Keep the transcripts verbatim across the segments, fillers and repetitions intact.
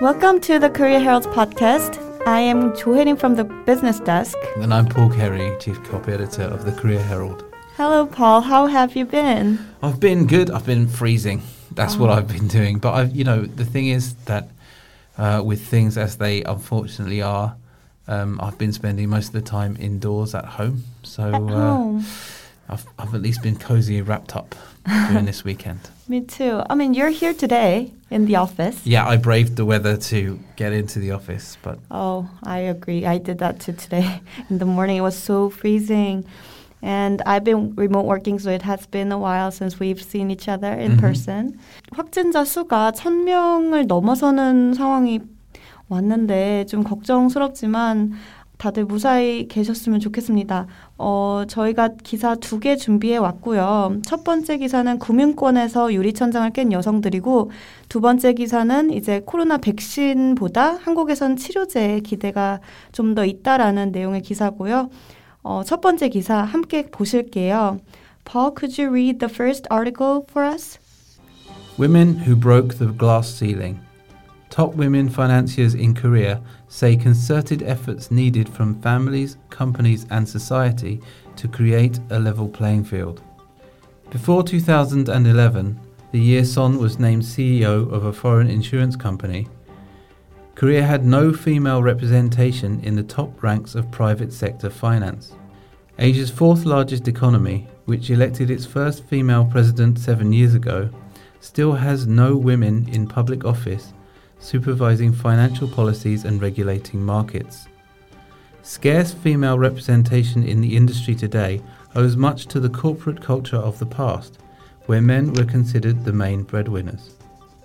Welcome to the Korea Herald podcast. I am Jo Hae-rin from the business desk. And I'm Paul Carey, Chief Copy Editor of the Korea Herald. Hello, Paul. How have you been? I've been good. I've been freezing. That's oh. what I've been doing. But, I've, you know, the thing is that uh, with things as they unfortunately are, um, I've been spending most of the time indoors at home. So at uh, home. I've, I've at least been cozy wrapped up during this weekend. Me too. I mean, you're here today in the office. Yeah, I braved the weather to get into the office. But Oh, I agree. I did that too today. In the morning, it was so freezing. And I've been remote working, so it has been a while since we've seen each other in mm-hmm. person. 확진자 수가 천 명을 넘어서는 상황이 왔는데 좀 걱정스럽지만 다들 무사히 계셨으면 좋겠습니다. 어, 저희가 기사 두 개 준비해 왔고요. 첫 번째 기사는 금융권에서 유리천장을 깬 여성들이고 두 번째 기사는 이제 코로나 백신보다 한국에선 치료제에 기대가 좀 더 있다라는 내용의 기사고요. 어, 첫 번째 기사 함께 보실게요. Paul, could you read the first article for us? Women who broke the glass ceiling. Top women financiers in Korea say concerted efforts needed from families, companies and society to create a level playing field. Before two thousand eleven, the year Son was named C E O of a foreign insurance company, Korea had no female representation in the top ranks of private sector finance. Asia's fourth largest economy, which elected its first female president seven years ago, still has no women in public office supervising financial policies and regulating markets. Scarce female representation in the industry today owes much to the corporate culture of the past, where men were considered the main breadwinners.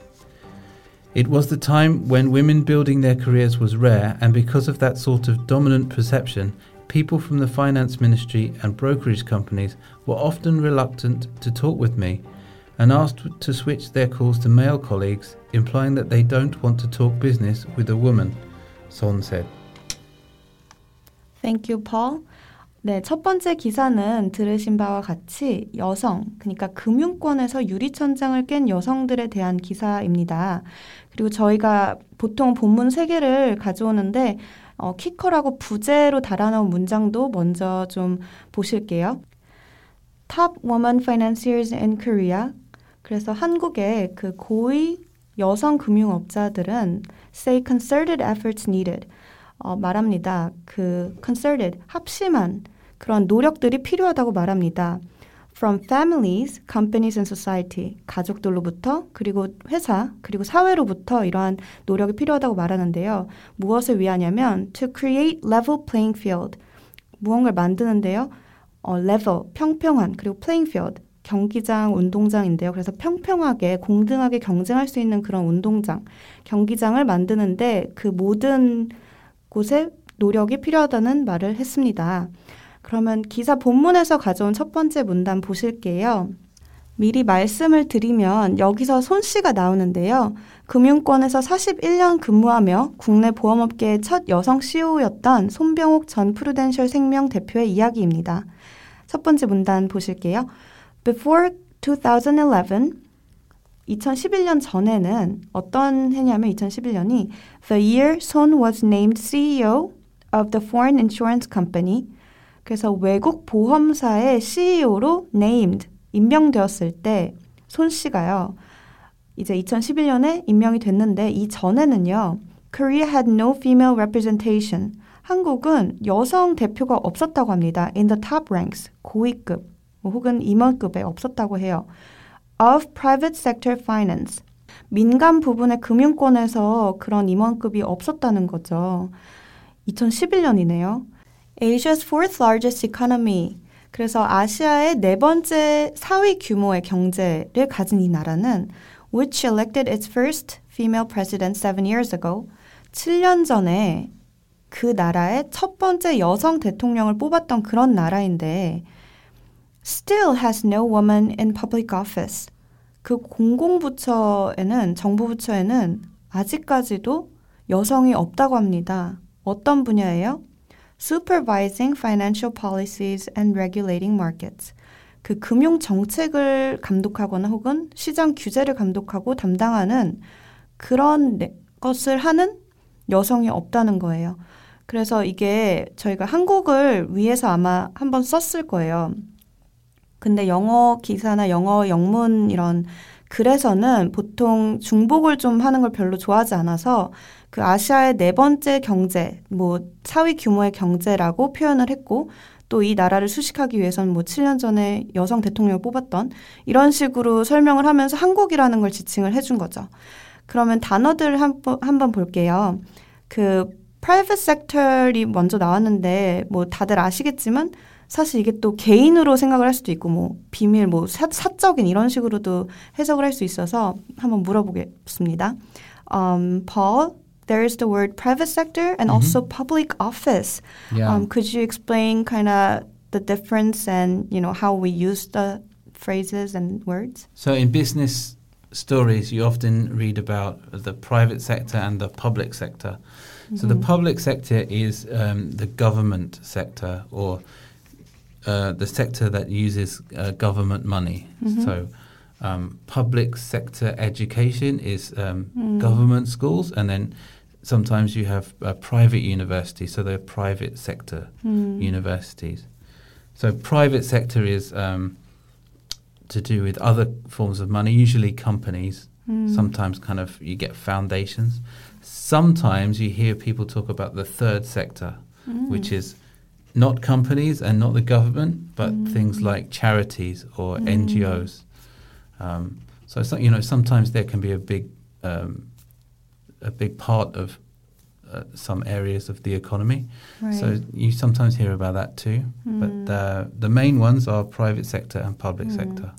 It was the time when women building their careers was rare, and because of that sort of dominant perception, people from the finance ministry and brokerage companies were often reluctant to talk with me and asked to switch their calls to male colleagues, implying that they don't want to talk business with a woman, Son said. Thank you, Paul. 네, 첫 번째 기사는 들으신 바와 같이 여성, 그러니까 금융권에서 유리천장을 깬 여성들에 대한 기사입니다. 그리고 저희가 보통 본문 세 개를 가져오는데 어, 키커라고 부제로 달아놓은 문장도 먼저 좀 보실게요. Top women financiers in Korea. 그래서 한국의 그 고위 여성 금융업자들은 say concerted efforts needed. 어, 말합니다. 그 concerted, 합심한 그런 노력들이 필요하다고 말합니다. From families, companies and society, 가족들로부터 그리고 회사 그리고 사회로부터 이러한 노력이 필요하다고 말하는데요. 무엇을 위하냐면 to create level playing field, 무언가를 만드는데요. 어, level, 평평한 그리고 playing field, 경기장, 운동장인데요. 그래서 평평하게 공정하게 경쟁할 수 있는 그런 운동장, 경기장을 만드는데 그 모든 곳에 노력이 필요하다는 말을 했습니다. 그러면 기사 본문에서 가져온 첫 번째 문단 보실게요. 미리 말씀을 드리면 여기서 손 씨가 나오는데요. 금융권에서 사십일 년 근무하며 국내 보험업계의 첫 여성 씨이오였던 손병옥 전 프루덴셜 생명 대표의 이야기입니다. 첫 번째 문단 보실게요. Before twenty eleven, 이천십일 년 전에는 어떤 해냐면 이천십일 년이 The year Son was named C E O of the foreign insurance company. 그래서 외국 보험사의 씨이오로 named, 임명되었을 때 손 씨가요. 이제 이천십일 년에 임명이 됐는데 이 전에는요. Korea had no female representation. 한국은 여성 대표가 없었다고 합니다. In the top ranks, 고위급 혹은 임원급에 없었다고 해요. Of private sector finance. 민간 부분의 금융권에서 그런 임원급이 없었다는 거죠. 이천십일 년이네요. Asia's fourth largest economy. 그래서 아시아의 네 번째 사위 규모의 경제를 가진 이 나라는 which elected its first female president seven years ago. 칠 년 전에 그 나라의 첫 번째 여성 대통령을 뽑았던 그런 나라인데 still has no woman in public office. 그 공공부처에는, 정부부처에는 아직까지도 여성이 없다고 합니다. 어떤 분야예요? Supervising financial policies and regulating markets. 그 금융 정책을 감독하거나 혹은 시장 규제를 감독하고 담당하는 그런 것을 하는 여성이 없다는 거예요. 그래서 이게 저희가 한국을 위해서 아마 한번 썼을 거예요. 근데 영어 기사나 영어 영문 이런 글에서는 보통 중복을 좀 하는 걸 별로 좋아하지 않아서 그 아시아의 네 번째 경제, 뭐 사위 규모의 경제라고 표현을 했고 또 이 나라를 수식하기 위해서는 뭐 칠 년 전에 여성 대통령을 뽑았던 이런 식으로 설명을 하면서 한국이라는 걸 지칭을 해준 거죠. 그러면 단어들을 한번, 한번 볼게요. 그 private sector이 먼저 나왔는데 뭐 다들 아시겠지만 사실 이게 또 개인으로 생각을 할 수도 있고 뭐 비밀, 뭐 사, 사적인 이런 식으로도 해석을 할 수 있어서 한번 물어보겠습니다. Um, Paul, there is the word private sector and mm-hmm. also public office. Yeah. Um, could you explain kind of the difference and, you know, how we use the phrases and words? So in business stories, you often read about the private sector and the public sector. Mm-hmm. So the public sector is um, the government sector or uh, the sector that uses uh, government money. Mm-hmm. So um, public sector education is um, mm. government schools, and then sometimes you have uh, private universities, so they're private sector mm. universities. So private sector is um, to do with other forms of money, usually companies. Mm. Sometimes kind of you get foundations. Sometimes you hear people talk about the third sector, mm. which is not companies and not the government, but mm. things like charities or mm. N G Os. Um, so, so, you know, sometimes there can be a big um, a big part of uh, some areas of the economy. Right. So you sometimes hear about that too. Mm. But the, the main ones are private sector and public mm. sector.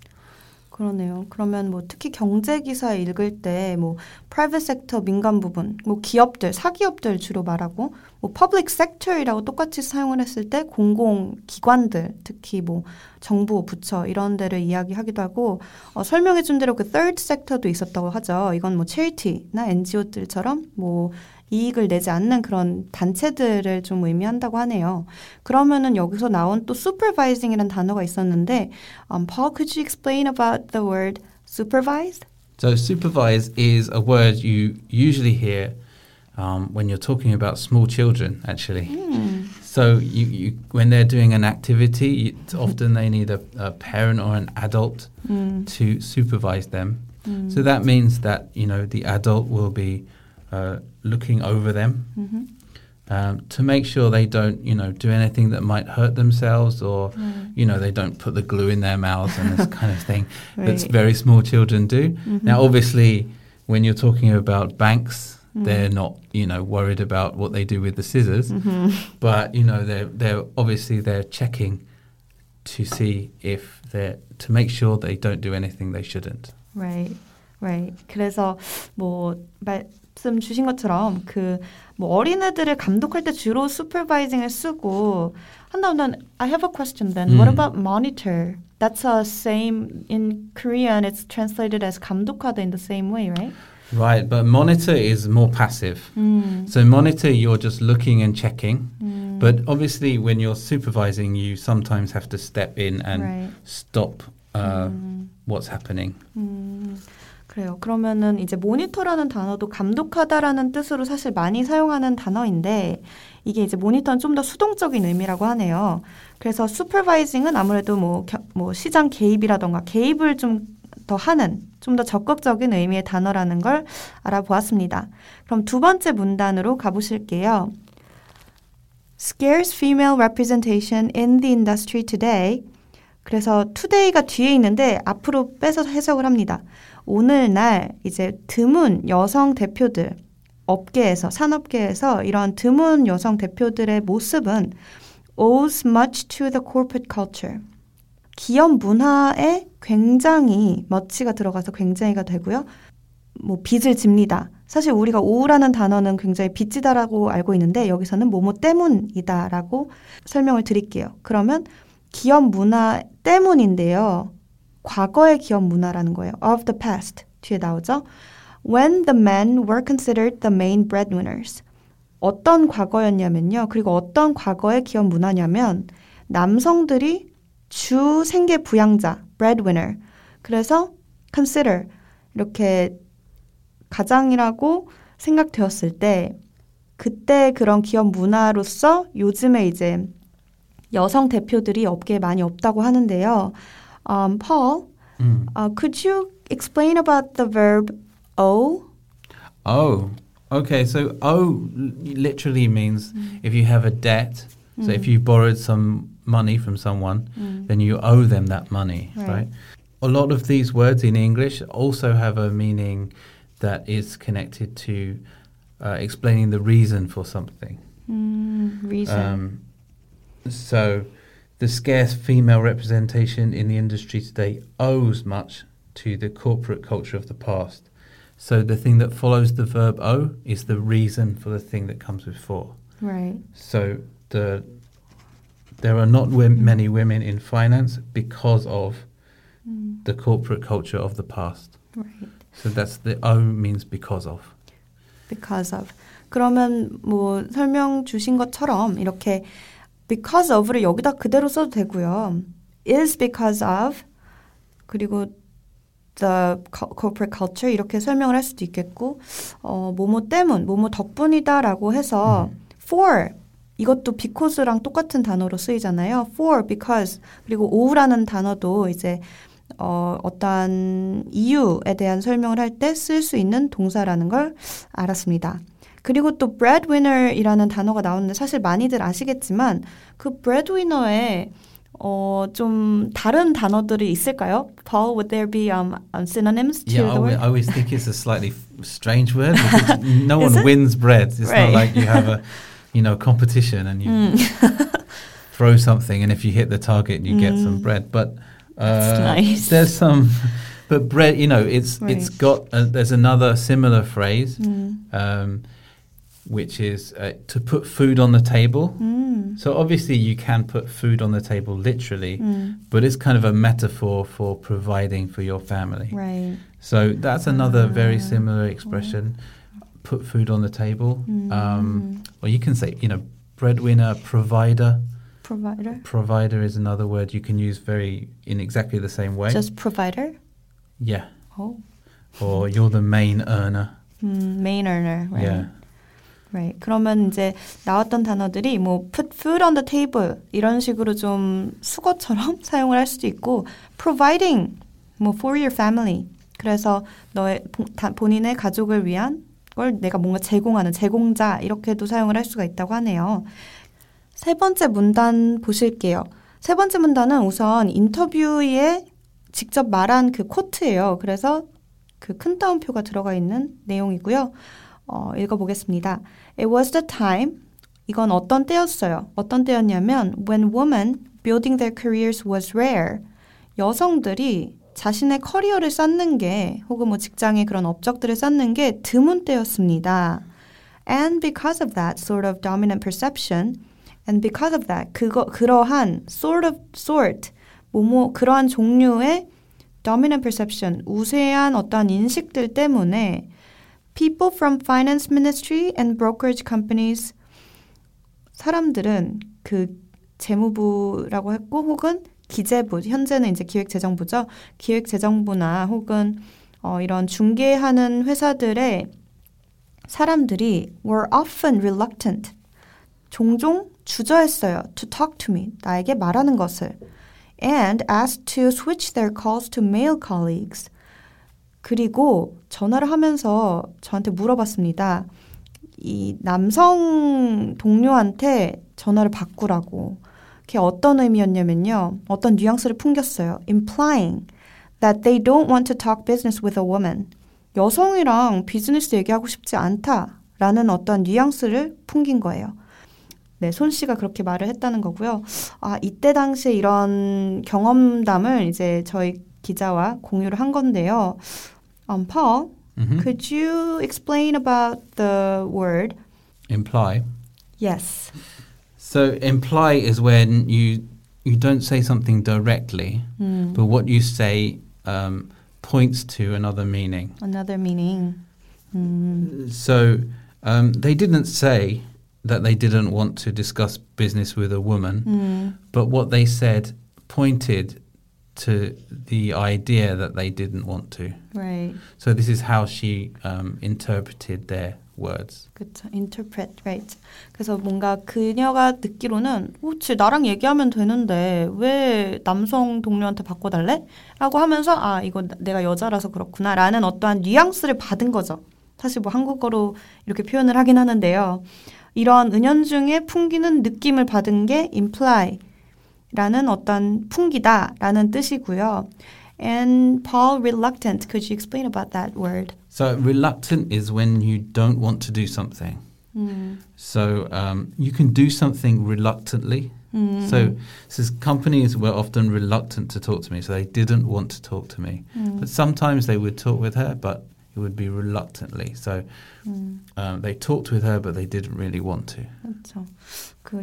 그러네요. 그러면 뭐 특히 경제 기사 읽을 때 뭐 private sector 민간 부분, 뭐 기업들, 사기업들 주로 말하고 뭐 public sector이라고 똑같이 사용을 했을 때 공공 기관들, 특히 뭐 정부, 부처 이런 데를 이야기하기도 하고 어, 설명해 준 대로 그 third sector도 있었다고 하죠. 이건 뭐 charity나 엔지오들처럼 뭐 이익을 내지 않는 그런 단체들을 좀 의미한다고 하네요. 그러면은 여기서 나온 또 supervising이라는 단어가 있었는데 um, Paul, could you explain about the word supervised? So supervise is a word you usually hear um, when you're talking about small children, actually. Mm. So you, you, when they're doing an activity, it's often they need a, a parent or an adult mm. to supervise them. Mm. So that means that, you know, the adult will be Uh, looking over them mm-hmm. um, to make sure they don't, you know, do anything that might hurt themselves or, mm. you know, they don't put the glue in their mouths and this kind of thing right. that very small children do. Mm-hmm. Now, obviously, when you're talking about banks, mm. they're not, you know, worried about what they do with the scissors, mm-hmm. but, you know, they're, they're obviously they're checking to see if they're, to make sure they don't do anything they shouldn't. Right, right. 그래서 뭐, 말, 말씀 주신 것처럼 그 뭐 어린애들을 감독할 때 주로 supervising을 쓰고 한다면 I have a question then. Mm. What about monitor? That's a same in Korean. It's translated as 감독하다 in the same way, right? Right, but monitor is more passive. Mm. So monitor, you're just looking and checking. Mm. But obviously, when you're supervising, you sometimes have to step in and right. stop uh, mm. what's happening. Mm. 그래요. 그러면은 이제 모니터라는 단어도 감독하다라는 뜻으로 사실 많이 사용하는 단어인데 이게 이제 모니터는 좀 더 수동적인 의미라고 하네요. 그래서 supervising은 아무래도 뭐, 겨, 뭐 시장 개입이라던가 개입을 좀 더 하는 좀 더 적극적인 의미의 단어라는 걸 알아보았습니다. 그럼 두 번째 문단으로 가보실게요. Scarce female representation in the industry today. 그래서 today가 뒤에 있는데 앞으로 빼서 해석을 합니다. 오늘날 이제 드문 여성 대표들, 업계에서, 산업계에서 이런 드문 여성 대표들의 모습은 owes much to the corporate culture. 기업 문화에 굉장히 much가 들어가서 굉장히가 되고요. 뭐 빚을 집니다. 사실 우리가 ow라는 단어는 굉장히 빚지다라고 알고 있는데 여기서는 뭐뭐 때문이다라고 설명을 드릴게요. 그러면 기업 문화 때문인데요. 과거의 기업 문화라는 거예요. Of the past 뒤에 나오죠. When the men were considered the main breadwinners. 어떤 과거였냐면요. 그리고 어떤 과거의 기업 문화냐면 남성들이 주 생계 부양자, breadwinner. 그래서 consider 이렇게 가장이라고 생각되었을 때 그때 그런 기업 문화로서 요즘에 이제 여성 대표들이 업계에 많이 없다고 하는데요. Um, Paul, Mm. uh, could you explain about the verb owe? Oh, okay. So owe literally means Mm. if you have a debt. So Mm. if you borrowed some money from someone, Mm. then you owe them that money, Right. right? A lot of these words in English also have a meaning that is connected to uh, explaining the reason for something. Mm, reason. Um, so the scarce female representation in the industry today owes much to the corporate culture of the past. So the thing that follows the verb owe is the reason for the thing that comes before. Right. So the there are not w- many women in finance because of Mm. the corporate culture of the past. Right. So that's the O means because of. Because of. 그러면 뭐 설명 주신 것처럼 이렇게 because of를 여기다 그대로 써도 되고요. is because of 그리고 the corporate culture 이렇게 설명을 할 수도 있겠고 어, 뭐뭐 때문, 뭐뭐 덕분이다라고 해서 음. for 이것도 because랑 똑같은 단어로 쓰이잖아요. for, because 그리고 owe라는 단어도 이제 어, 어떠한 이유에 대한 설명을 할 때 쓸 수 있는 동사라는 걸 알았습니다. 그리고 또 breadwinner이라는 단어가 나오는데 사실 많이들 아시겠지만 그 breadwinner에 어, 좀 다른 단어들이 있을까요? Paul, would there be um, um, synonyms to Yeah, I the always, word? I always think it's a slightly f- strange word because no Is one it? wins bread. It's Right. not like you have a, you know, competition and you 음. throw something and if you hit the target you get some Mm. bread. But uh, That's nice. there's some, but bread, you know, it's Right. it's got. A, there's another similar phrase, 음. um, which is uh, to put food on the table. 음. So obviously you can put food on the table literally, 음. but it's kind of a metaphor for providing for your family. Right. So that's another very Ah. similar expression. Put food on the table. 음. Um, or you can say, you know, breadwinner, provider. provider? Provider is another word you can use very in exactly the same way. Just provider? Yeah. Oh. Or you're the main earner. 음, main earner. Right. Yeah. Right. 그러면 이제 나왔던 단어들이 뭐 put food on the table 이런 식으로 좀 수거처럼 사용을 할 수도 있고 providing 뭐 for your family. 그래서 너의 보, 다, 본인의 가족을 위한 걸 내가 뭔가 제공하는 제공자 이렇게도 사용을 할 수가 있다고 하네요. 세 번째 문단 보실게요. 세 번째 문단은 우선 인터뷰에 직접 말한 그 코트예요. 그래서 그 큰 따옴표가 들어가 있는 내용이고요. 어, 읽어보겠습니다. It was the time. 이건 어떤 때였어요. 어떤 때였냐면 when women building their careers was rare. 여성들이 자신의 커리어를 쌓는 게 혹은 뭐 직장의 그런 업적들을 쌓는 게 드문 때였습니다. And because of that sort of dominant perception, and because of that 그거 그러한 sort of sort 뭐뭐 그러한 종류의 dominant perception 우세한 어떠한 인식들 때문에 people from finance ministry and brokerage companies 사람들은 그 재무부라고 했고 혹은 기재부 현재는 이제 기획재정부죠. 기획재정부나 혹은 어, 이런 중개하는 회사들의 사람들이 were often reluctant 종종 주저했어요. to talk to me 나에게 말하는 것을 and asked to switch their calls to male colleagues 그리고 전화를 하면서 저한테 물어봤습니다. 이 남성 동료한테 전화를 바꾸라고. 그게 어떤 의미였냐면요. 어떤 뉘앙스를 풍겼어요. implying that they don't want to talk business with a woman. 여성이랑 비즈니스 얘기하고 싶지 않다라는 어떤 뉘앙스를 풍긴 거예요. 네, 손 씨가 그렇게 말을 했다는 거고요. 아, 이때 당시에 이런 경험담을 이제 저희 기자와 공유를 한 건데요. Um, Paul, Mm-hmm. could you explain about the word? Imply. Yes. So imply is when you you don't say something directly, 음, but what you say um, points to another meaning. another meaning. 음, So um, they didn't say that they didn't want to discuss business with a woman, 음, but what they said pointed to the idea that they didn't want to. right. So this is how she um, interpreted their words. 그렇죠. interpret, right. 그래서 뭔가 그녀가 듣기로는 어, 쟤 나랑 얘기하면 되는데 왜 남성 동료한테 바꿔달래? 라고 하면서 아, 이거 내가 여자라서 그렇구나 라는 어떠한 뉘앙스를 받은 거죠. 사실 뭐 한국어로 이렇게 표현을 하긴 하는데요. 이런 은연중에 풍기는 느낌을 받은 게 imply 라는 어떤 풍기다라는 뜻이고요. And Paul, reluctant. Could you explain about that word? So reluctant is when you don't want to do something. Mm. So um, you can do something reluctantly. Mm. So says companies were often reluctant to talk to me, so they didn't want to talk to me. Mm. But sometimes they would talk with her, but it would be reluctantly. So mm. um, they talked with her, but they didn't really want to. 그렇죠. 그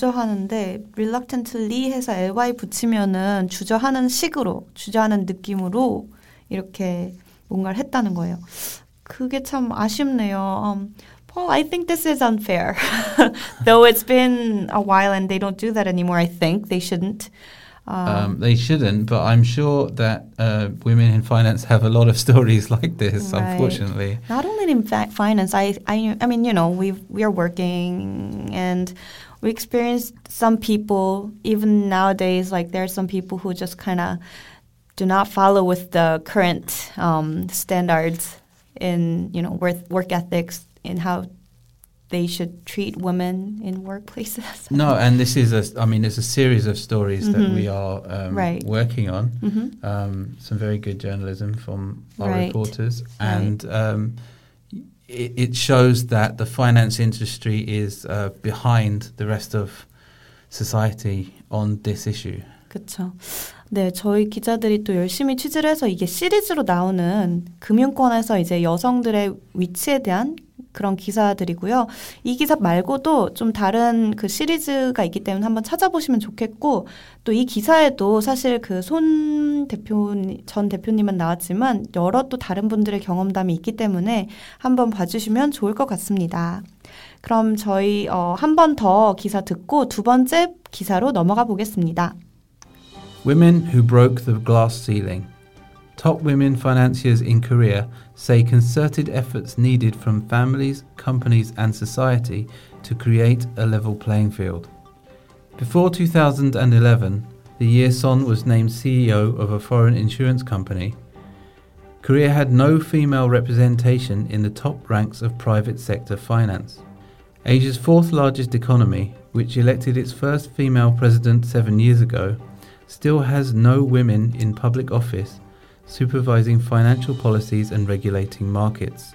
주저하는데 reluctantly 해서 ly 붙이면은 주저하는 식으로, 주저하는 느낌으로 이렇게 뭔가를 했다는 거예요. 그게 참 아쉽네요. Um, Paul, I think this is unfair. Though it's been a while and they don't do that anymore, I think they shouldn't. Um, Um, they shouldn't, but I'm sure that uh, women in finance have a lot of stories like this, right. unfortunately. Not only in fa- finance, I, I, I mean, you know, we we are working and we experience some people, even nowadays, like there are some people who just kind of do not follow with the current um, standards in, you know, work, work ethics in how they should treat women in workplaces. No, and this is a, I mean, it's a series of stories mm-hmm. that we are um, right. working on. Mm-hmm. Um, some very good journalism from our right. reporters. Right. And um, it, it shows that the finance industry is uh, behind the rest of society on this issue. 그렇죠. 네, 저희 기자들이 또 열심히 취재를 해서 이게 시리즈로 나오는 금융권에서 이제 여성들의 위치에 대한 그런 기사들이고요. 이 기사 말고도 좀 다른 그 시리즈가 있기 때문에 한번 찾아보시면 좋겠고, 또 이 기사에도 사실 그 손 대표 전 대표님은 나왔지만 여러 또 다른 분들의 경험담이 있기 때문에 한번 봐주시면 좋을 것 같습니다. 그럼 저희 어, 한 번 더 기사 듣고 두 번째 기사로 넘어가 보겠습니다. Women who broke the glass ceiling. Top women financiers in Korea say concerted efforts needed from families, companies and society to create a level playing field. Before two thousand eleven, the year Son was named C E O of a foreign insurance company, Korea had no female representation in the top ranks of private sector finance. Asia's fourth largest economy, which elected its first female president seven years ago, still has no women in public office supervising financial policies and regulating markets.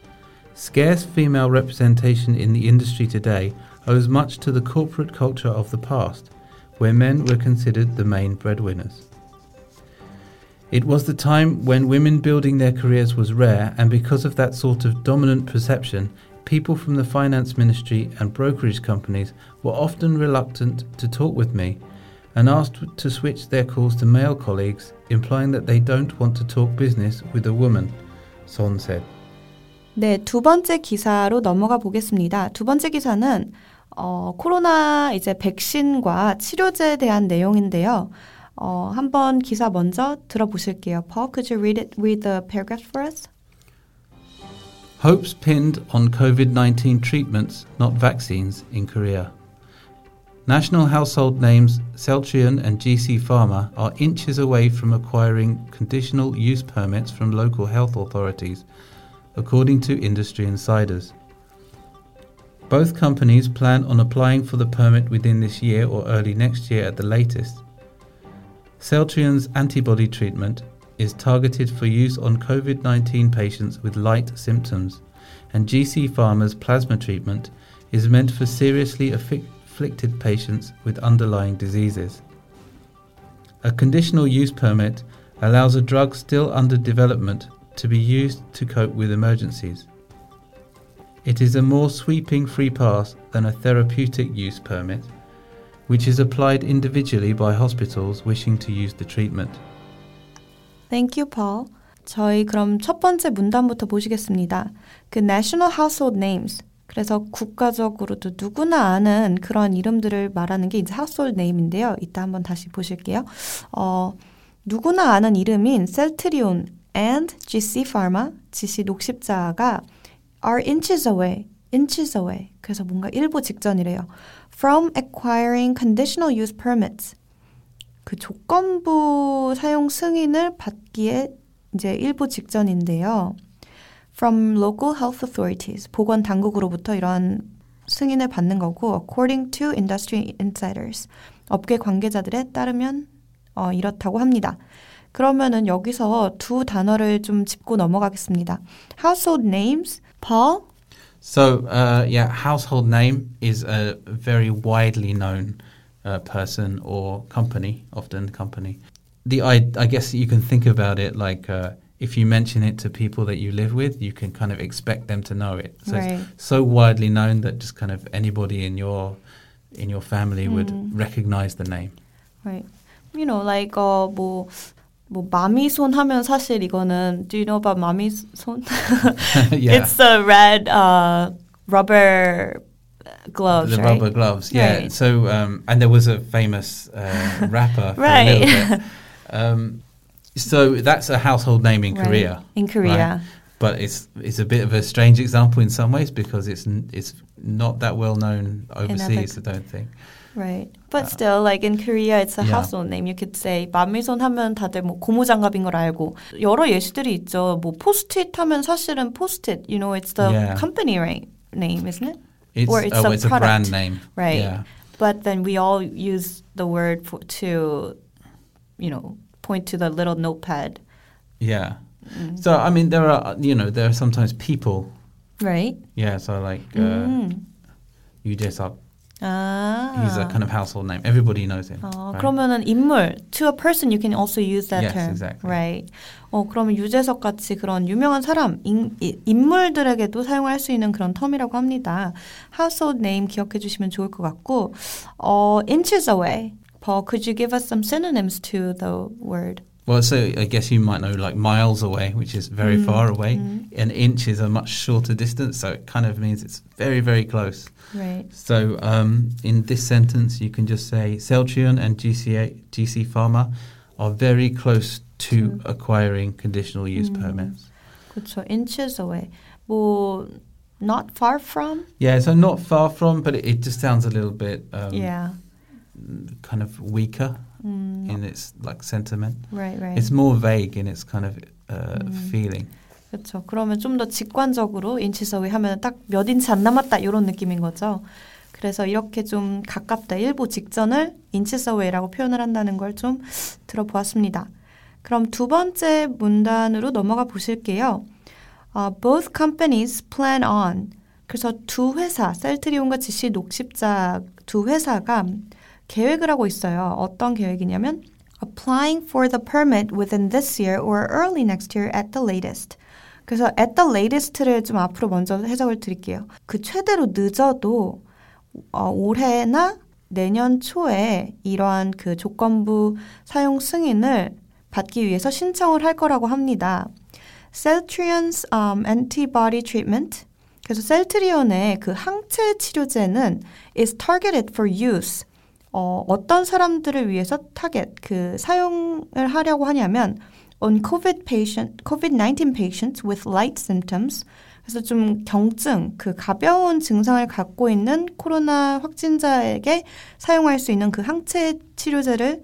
Scarce female representation in the industry today owes much to the corporate culture of the past, where men were considered the main breadwinners. It was the time when women building their careers was rare, and because of that sort of dominant perception, people from the finance ministry and brokerage companies were often reluctant to talk with me and asked to switch their calls to male colleagues, implying that they don't want to talk business with a woman, Son said. 네, 두 번째 기사로 넘어가 보겠습니다. 두 번째 기사는 어, 코로나 이제 백신과 치료제에 대한 내용인데요. 어, 한번 기사 먼저 들어보실게요. Paul, could you read it, read the paragraph for us? Hopes pinned on COVID nineteen treatments, not vaccines, in Korea. National household names Celltrion and G C Pharma are inches away from acquiring conditional use permits from local health authorities, according to industry insiders. Both companies plan on applying for the permit within this year or early next year at the latest. Celltrion's antibody treatment is targeted for use on COVID nineteen patients with light symptoms, and G C Pharma's plasma treatment is meant for seriously affected afflicted patients with underlying diseases. A conditional use permit allows a drug still under development to be used to cope with emergencies. It is a more sweeping free pass than a therapeutic use permit, which is applied individually by hospitals wishing to use the treatment. Thank you, Paul. 저희 그럼 첫 번째 문단부터 보시겠습니다. 그 National Household Names, 그래서 국가적으로도 누구나 아는 그런 이름들을 말하는 게 이제 household name인데요. 이따 한번 다시 보실게요. 어, 누구나 아는 이름인 셀트리온 and 지씨 Pharma, 지씨 녹십자가 are inches away. inches away. 그래서 뭔가 일보 직전이래요. From acquiring conditional use permits. 그 조건부 사용 승인을 받기에 이제 일보 직전인데요. From local health authorities. 보건 당국으로부터 이러한 승인을 받는 거고 according to industry insiders. 업계 관계자들에 따르면 어, 이렇다고 합니다. 그러면은 여기서 두 단어를 좀 짚고 넘어가겠습니다. Household names. Paul? So, uh, yeah, household name is a very widely known uh, person or company, often company. The I, I guess you can think about it like uh, if you mention it to people that you live with, you can kind of expect them to know it. So right. it's so widely known that just kind of anybody in your in your family mm. would recognize the name. Right. You know, like uh, 뭐 뭐 마미손 하면 사실 이거는 do you know about 마미손? Yeah. It's the red uh, rubber gloves, the right? rubber gloves, yeah. Right. So um, and there was a famous uh, rapper for right. a little bit. Um, so that's a household name in right. Korea. In Korea. Right? But it's it's a bit of a strange example in some ways because it's it's not that well known overseas, I don't think. Right. But uh, still, like in Korea, it's a yeah. household name. You could say, 마미손 하면 다들 뭐 고무장갑인 걸 알고. 여러 예시들이 있죠. 뭐 포스트잇 하면 사실은 포스트잇. You know, it's the yeah. company right, name, isn't it? It's, or it's oh, a it's product. a brand name. Right. Yeah. But then we all use the word for, to, you know, point to the little notepad. Yeah. Mm. So, I mean, there are, you know, there are sometimes people. Right. Yeah, so like uh, mm. Yu Jae-seok. Ah. He's a kind of household name. Everybody knows him. 어, right? 그러면은 인물, to a person you can also use that yes, term. exactly. Right. 어, 그러면 유재석 같이 그런 유명한 사람, 인, 인물들에게도 사용할 수 있는 그런 텀이라고 합니다. Household name 기억해 주시면 좋을 것 같고 어, inches away. Paul, could you give us some synonyms to the word? Well, so I guess you might know like miles away, which is very mm, far away. Mm. An inch is a much shorter distance, so it kind of means it's very, very close. Right. So um, in this sentence, you can just say Celltrion and G C A, G C Pharma are very close to mm. acquiring conditional use mm. permits. 그렇죠. Inches away. 뭐 not far from? Yeah, so not far from, but it, it just sounds a little bit um, yeah. kind of weaker. Mm. in its like sentiment. Right, right. It's more vague in its kind of uh, 음. feeling. 그렇죠. 그러면 좀 더 직관적으로 inches away 하면 딱 몇 인치 안 남았다 이런 느낌인 거죠. 그래서 이렇게 좀 가깝다, 일보 직전을 inches away라고 표현을 한다는 걸 좀 들어보았습니다. 그럼 두 번째 문단으로 넘어가 보실게요. Uh, both companies plan on. 그래서 두 회사, 셀트리온과 지씨 녹십자 두 회사가 계획을 하고 있어요. 어떤 계획이냐면 applying for the permit within this year or early next year at the latest. 그래서 at the latest를 좀 앞으로 먼저 해석을 드릴게요. 그 최대로 늦어도 어, 올해나 내년 초에 이러한 그 조건부 사용 승인을 받기 위해서 신청을 할 거라고 합니다. Celltrion's um, antibody treatment. 그래서 셀트리온의 그 항체 치료제는 is targeted for use. 어, 어떤 사람들을 위해서 타겟, 그 사용을 하려고 하냐면 on COVID patient, 코비드 나인틴 patients with light symptoms. 그래서 좀 경증, 그 가벼운 증상을 갖고 있는 코로나 확진자에게 사용할 수 있는 그 항체 치료제를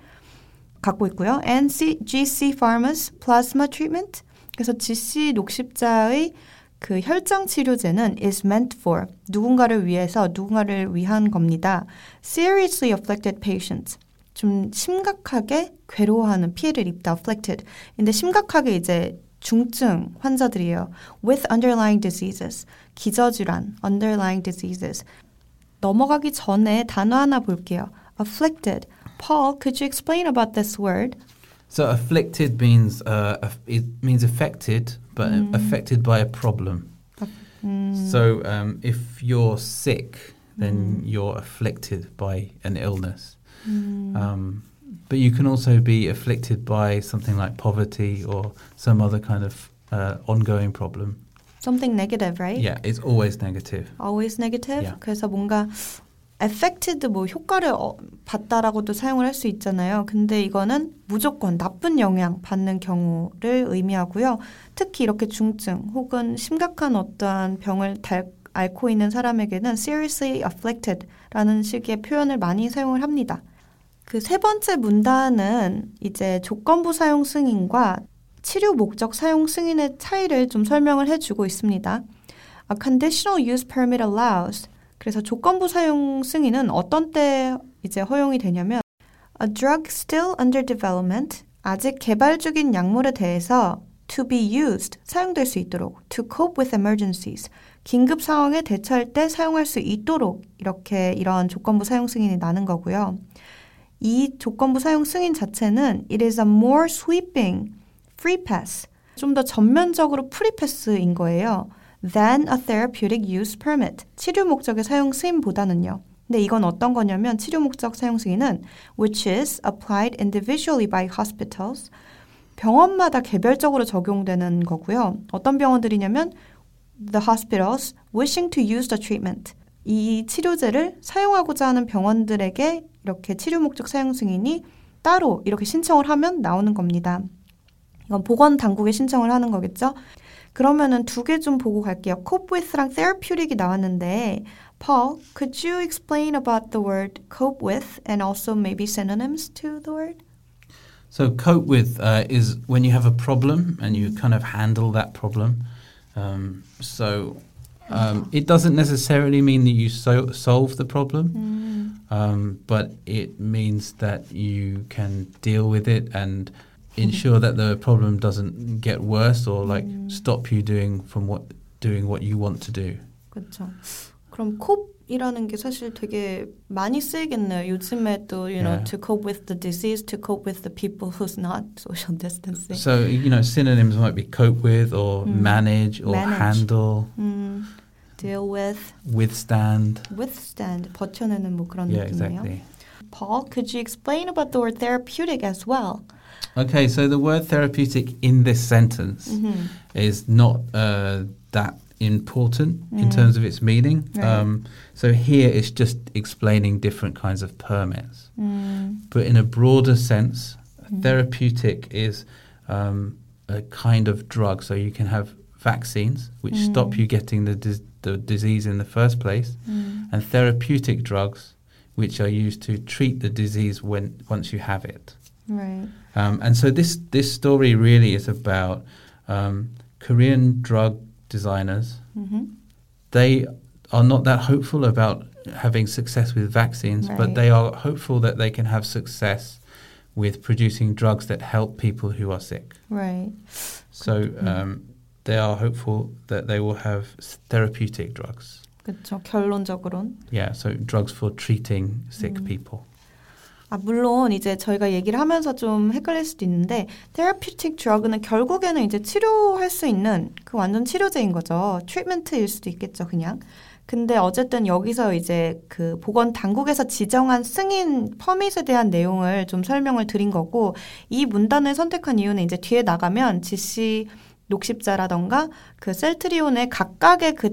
갖고 있고요. And 지씨 Pharma's plasma treatment. 그래서 지씨 녹십자의 그 혈장 치료제는 is meant for 누군가를 위해서 누군가를 위한 겁니다. Seriously afflicted patients. 좀 심각하게 괴로워하는 피해를 입다 afflicted. 근데 심각하게 이제 중증 환자들이에요. With underlying diseases. 기저질환, underlying diseases. 넘어가기 전에 단어 하나 볼게요. Afflicted. Paul, could you explain about this word? So afflicted means uh, it means affected, but mm. affected by a problem. Mm. So um, if you're sick, then mm. you're afflicted by an illness. Mm. Um, but you can also be afflicted by something like poverty or some other kind of uh, ongoing problem. Something negative, right? Yeah, it's always negative. Always negative? Yeah. 그래서 뭔가 affected 뭐 효과를 어, 봤다라고도 사용을 할 수 있잖아요. 근데 이거는 무조건 나쁜 영향 받는 경우를 의미하고요. 특히 이렇게 중증 혹은 심각한 어떠한 병을 달, 앓고 있는 사람에게는 seriously afflicted라는 식의 표현을 많이 사용을 합니다. 그 세 번째 문단은 이제 조건부 사용 승인과 치료 목적 사용 승인의 차이를 좀 설명을 해주고 있습니다. A conditional use permit allows. 그래서 조건부 사용 승인은 어떤 때 이제 허용이 되냐면 A drug still under development, 아직 개발 중인 약물에 대해서 to be used, 사용될 수 있도록 to cope with emergencies, 긴급 상황에 대처할 때 사용할 수 있도록 이렇게 이런 조건부 사용 승인이 나는 거고요. 이 조건부 사용 승인 자체는 it is a more sweeping free pass, 좀 더 전면적으로 프리 패스인 거예요. than a therapeutic use permit. 치료 목적의 사용 승인보다는요. 근데 이건 어떤 거냐면 치료 목적 사용 승인은 which is applied individually by hospitals. 병원마다 개별적으로 적용되는 거고요. 어떤 병원들이냐면 the hospitals wishing to use the treatment. 이 치료제를 사용하고자 하는 병원들에게 이렇게 치료 목적 사용 승인이 따로 이렇게 신청을 하면 나오는 겁니다. 이건 보건당국에 신청을 하는 거겠죠. 그러면은 두 개 좀 보고 갈게요. cope with랑 therapeutic이 나왔는데 Paul, could you explain about the word cope with and also maybe synonyms to the word? So cope with uh, is when you have a problem and you kind of handle that problem. Um, so um, it doesn't necessarily mean that you so- solve the problem, mm. um, but it means that you can deal with it and ensure that the problem doesn't get worse or like 음. stop you doing from what doing what you want to do. 그렇죠. 그럼 cope이라는 게 사실 되게 많이 쓰이겠네요. 요즘에 또 you know yeah. to cope with the disease, to cope with the people who's not social distancing. So you know synonyms might be cope with or 음. manage or manage. handle. 음. Deal with. Withstand. Withstand. 버텨내는 뭐 그런 yeah, 느낌이에요. Exactly. Paul, could you explain about the word therapeutic as well? Okay, so the word therapeutic in this sentence mm-hmm. is not uh, that important mm. in terms of its meaning. Right. Um, so here it's just explaining different kinds of permits. Mm. But in a broader sense, mm. therapeutic is um, a kind of drug. So you can have vaccines which mm. stop you getting the, dis- the disease in the first place, mm. and therapeutic drugs which are used to treat the disease when once you have it. Right. Um, and so this this story really is about um, Korean drug designers. Mm-hmm. They are not that hopeful about having success with vaccines, right. but they are hopeful that they can have success with producing drugs that help people who are sick. Right. So um, they are hopeful that they will have therapeutic drugs. 그렇죠. 결론적으로는. Yeah, so drugs for treating sick 음. people. 아, 물론 이제 저희가 얘기를 하면서 좀 헷갈릴 수도 있는데 therapeutic drug는 결국에는 이제 치료할 수 있는 그 완전 치료제인 거죠. 트리트먼트일 수도 있겠죠, 그냥. 근데 어쨌든 여기서 이제 그 보건 당국에서 지정한 승인 퍼밋에 대한 내용을 좀 설명을 드린 거고 이 문단을 선택한 이유는 이제 뒤에 나가면 지씨 녹십자라던가 그 셀트리온의 각각의 그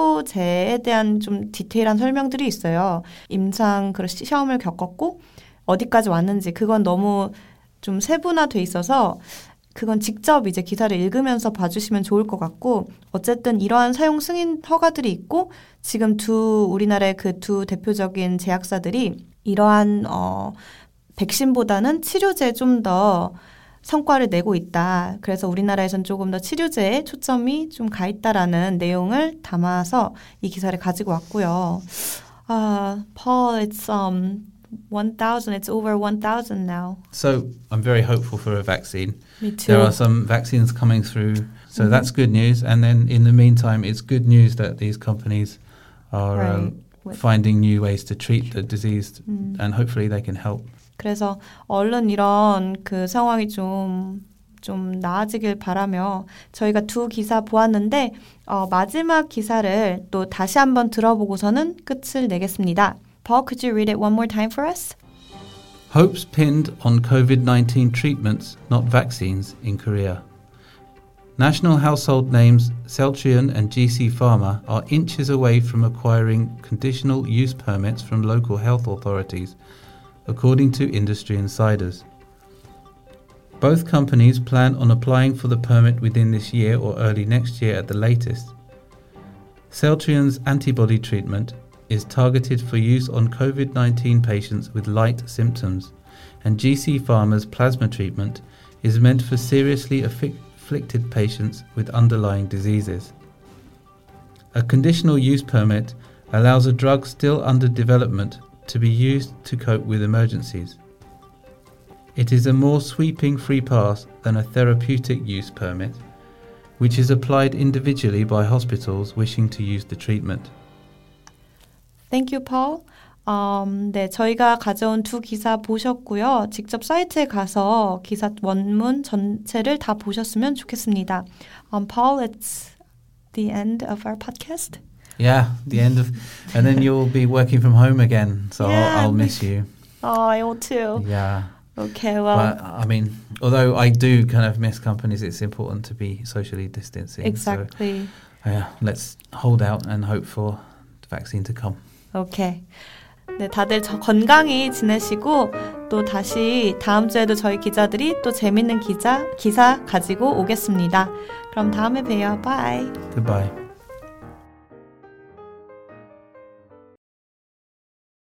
치료제에 대한 좀 디테일한 설명들이 있어요. 임상 그 시험을 겪었고 어디까지 왔는지 그건 너무 좀 세분화돼 있어서 그건 직접 이제 기사를 읽으면서 봐주시면 좋을 것 같고 어쨌든 이러한 사용 승인 허가들이 있고 지금 두 우리나라의 그 두 대표적인 제약사들이 이러한 어, 백신보다는 치료제에 좀 더 성과를 내고 있다. 그래서 우리나라에선 조금 더 치료제에 초점이 좀 가 있다라는 내용을 담아서 이 기사를 가지고 왔고요. 아, Paul, it's um. one thousand. It's over one thousand now. So I'm very hopeful for a vaccine. Me too. There are some vaccines coming through, so mm-hmm. that's good news. And then in the meantime, it's good news that these companies are right. um, finding new ways to treat the disease, mm. and hopefully they can help. 그래서 얼른 이런 그 상황이 좀 좀 나아지길 바라며 저희가 두 기사 보았는데 어, 마지막 기사를 또 다시 한번 들어보고서는 끝을 내겠습니다. Paul, could you read it one more time for us? Hopes pinned on covid nineteen treatments, not vaccines, in Korea. National household names Celltrion and G C Pharma are inches away from acquiring conditional use permits from local health authorities, according to industry insiders. Both companies plan on applying for the permit within this year or early next year at the latest. Celltrion's antibody treatment is targeted for use on COVID nineteen patients with light symptoms, and G C Pharma's plasma treatment is meant for seriously afflicted patients with underlying diseases. A conditional use permit allows a drug still under development to be used to cope with emergencies. It is a more sweeping free pass than a therapeutic use permit, which is applied individually by hospitals wishing to use the treatment. Thank you, Paul. Um, 네, 저희가 가져온 두 기사 보셨고요. 직접 사이트에 가서 기사 원문 전체를 다 보셨으면 좋겠습니다. Um, Paul, it's the end of our podcast. Yeah, the end of... And then you'll be working from home again, so yeah, I'll, I'll miss you. Oh, I will too. Yeah. Okay, well... But, I mean, although I do kind of miss companies, it's important to be socially distancing. Exactly. So, yeah, let's hold out and hope for the vaccine to come. Okay. 네, 다들 저 건강히 지내시고 또 다시 다음 주에도 저희 기자들이 또 재밌는 기자, 기사 가지고 오겠습니다. 그럼 다음에 봬요. Bye. Goodbye.